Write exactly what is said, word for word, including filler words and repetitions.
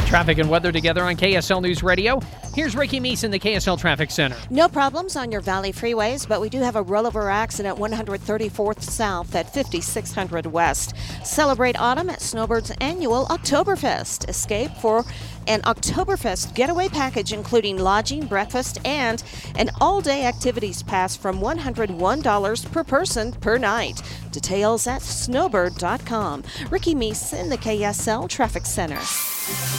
Traffic and weather together on K S L News Radio. Here's Ricky Meese in the K S L Traffic Center. No problems on your Valley freeways, but we do have a rollover accident one thirty-fourth South at fifty-six hundred West. Celebrate autumn at Snowbird's annual Oktoberfest. Escape for an Oktoberfest getaway package including lodging, breakfast, and an all-day activities pass from one hundred one dollars per person per night. Details at snowbird dot com. Ricky Meese in the K S L Traffic Center.